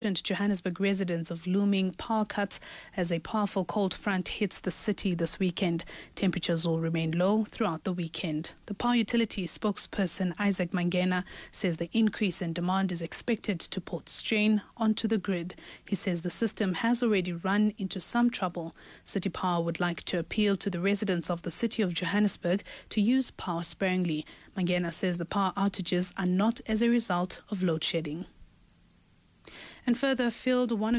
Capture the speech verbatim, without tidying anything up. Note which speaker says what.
Speaker 1: Johannesburg residents of looming power cuts as a powerful cold front hits the city this weekend. Temperatures will remain low throughout the weekend. The power utility spokesperson Isaac Mangena says the increase in demand is expected to put strain onto the grid. He says the system has already run into some trouble. City Power would like to appeal to the residents of the city of Johannesburg to use power sparingly. Mangena says the power outages are not as a result of load shedding. And further, field one of